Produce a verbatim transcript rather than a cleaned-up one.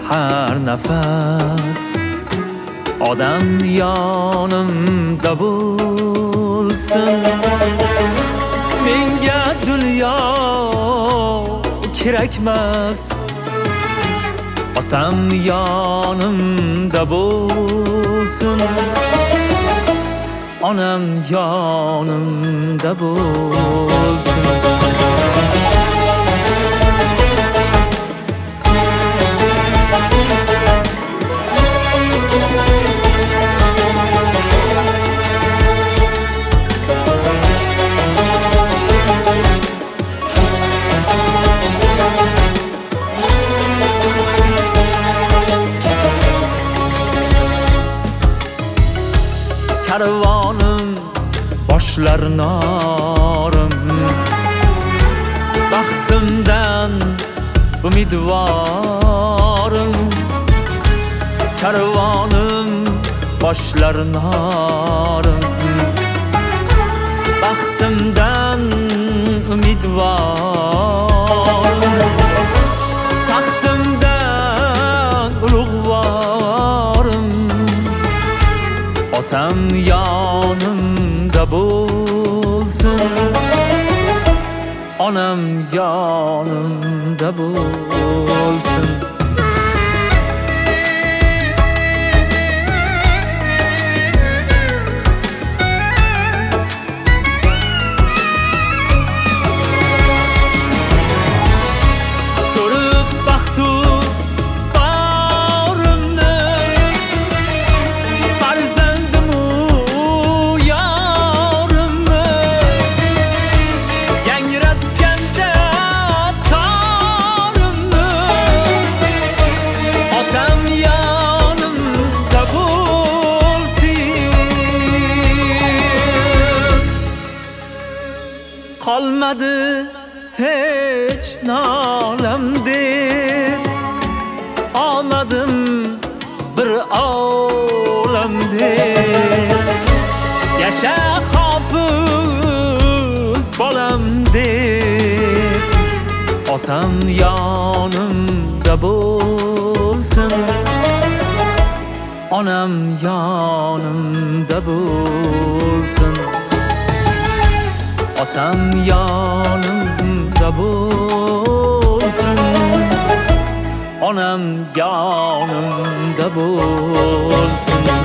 har nafas odam yonimda bo'lsin. Menga dunyo kerakmas, otam yonimda bo'lsin. Onam yonimda bo'lsin. Karvonim boshlar norim, baxtimdan umidvorim. Karvonim boshlar norim, baxtimdan umidvorim. Taxtimdan ulug'vorim, otam yonimda bo'lsin. Onam yonimda bo'lsin. Ko'rib baxtu barimni, farzandimu yorimni, yangratganda torimni, otam yonimda bo'lsin. Qolmadi hech nolam deb, omadim bir olam deb. Yasha hofiz bolam deb, otam yonimda bo'lsin. Onam yonimda bo'lsin. Otam yonimda bo'lsin. Onam yonimda bo'lsin.